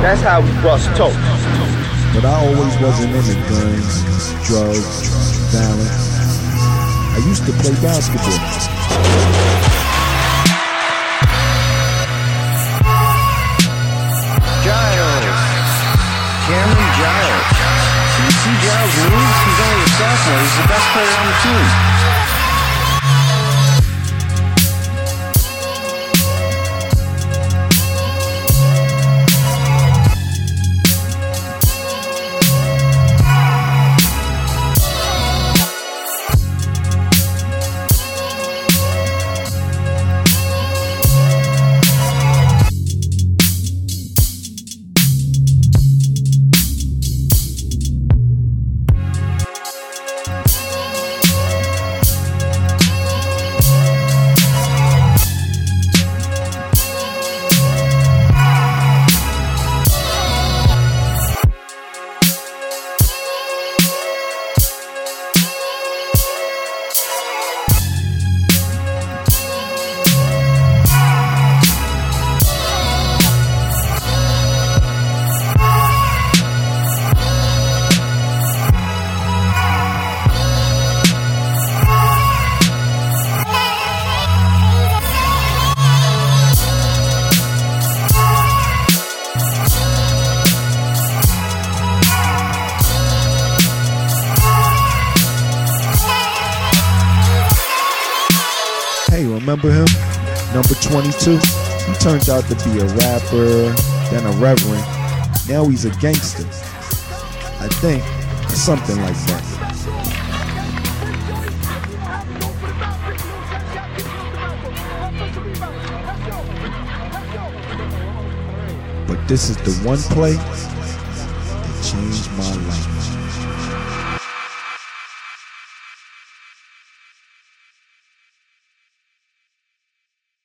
That's how we bust toast. But I always wasn't into guns, drugs, violence. I used to play basketball. Giles. Cameron Giles. You see Giles moves? He's only a sophomore. He's the best player on the team. Remember him? Number 22? He turned out to be a rapper, then a reverend. Now he's a gangster. I think. Something like that. But this is the one play that changed my life.